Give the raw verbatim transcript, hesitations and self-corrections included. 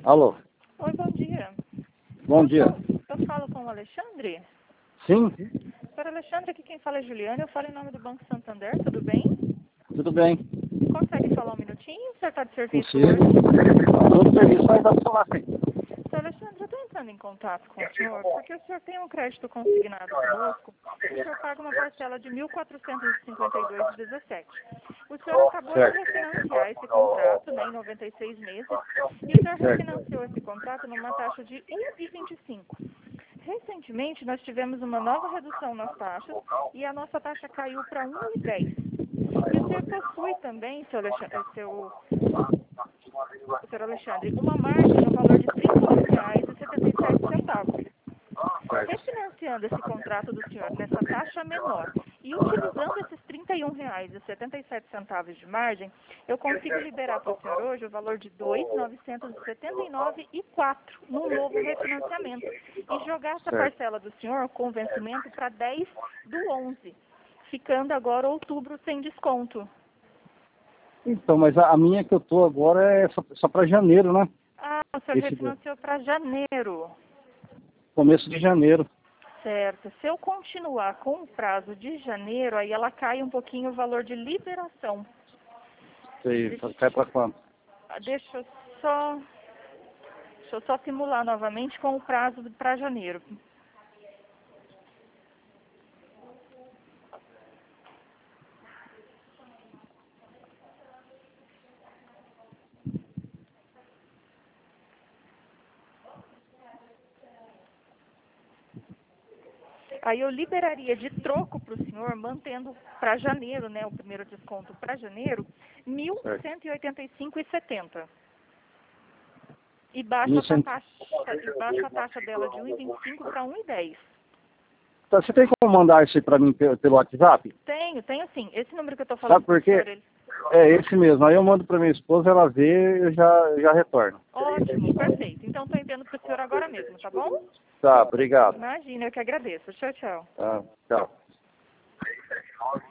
Alô, Oi, bom dia. bom dia. Eu falo com o Alexandre? Sim, Senhor Alexandre, aqui quem fala é Juliana. Eu falo em nome do Banco Santander, tudo bem? tudo bem. Consegue falar um minutinho? O senhor está de serviço Consigo. hoje? Todo serviço vai dar pra falar, sim. Senhor Alexandre, eu estou entrando em contato com o senhor porque o senhor tem um crédito consignado conosco e o senhor paga uma parcela de mil quatrocentos e cinquenta e dois reais e dezessete centavos. O senhor acabou Certo. de refinanciar esse contrato, né, em noventa e seis meses, e o senhor Certo. refinanciou esse contrato numa taxa de um vírgula vinte e cinco. Recentemente, nós tivemos uma nova redução nas taxas e a nossa taxa caiu para um vírgula dez. E o senhor possui também, seu Alexandre, seu, senhor Alexandre, uma margem no valor de trinta e um reais e setenta e sete centavos. Refinanciando esse contrato do senhor nessa taxa menor e utilizando esses trinta e um reais e setenta e sete centavos de margem, eu consigo liberar para o senhor hoje o valor de dois mil novecentos e setenta e nove reais e quatro centavos num novo refinanciamento e jogar essa Certo. parcela do senhor com vencimento para dez do onze, ficando agora outubro sem desconto. Então, mas a, a minha que eu tô agora é só, só para janeiro, né? Ah, o senhor Esse refinanciou para janeiro. começo de janeiro. Certo. Se eu continuar com o prazo de janeiro, aí ela cai um pouquinho o valor de liberação. Sei, cai para quanto? Ah, Deixa eu só, deixa eu só simular novamente com o prazo para janeiro. Aí eu liberaria de troco para o senhor, mantendo para janeiro, né, o primeiro desconto para janeiro, mil cento e oitenta e cinco reais e setenta centavos. E baixa a taxa, e baixa a taxa dela de um vírgula vinte e cinco para um vírgula dez. Tá, você tem como mandar isso aí para mim pelo, pelo WhatsApp? Tenho, tenho sim. Esse número que eu estou falando Sabe por pro senhor, quê? ele... É esse mesmo. Aí eu mando para minha esposa, ela vê e eu já, já retorno. Ótimo, perfeito. Então estou enviando para o senhor agora mesmo, tá bom? Tá, obrigado. Imagina, eu que agradeço. Tchau, tchau. Tá, tchau.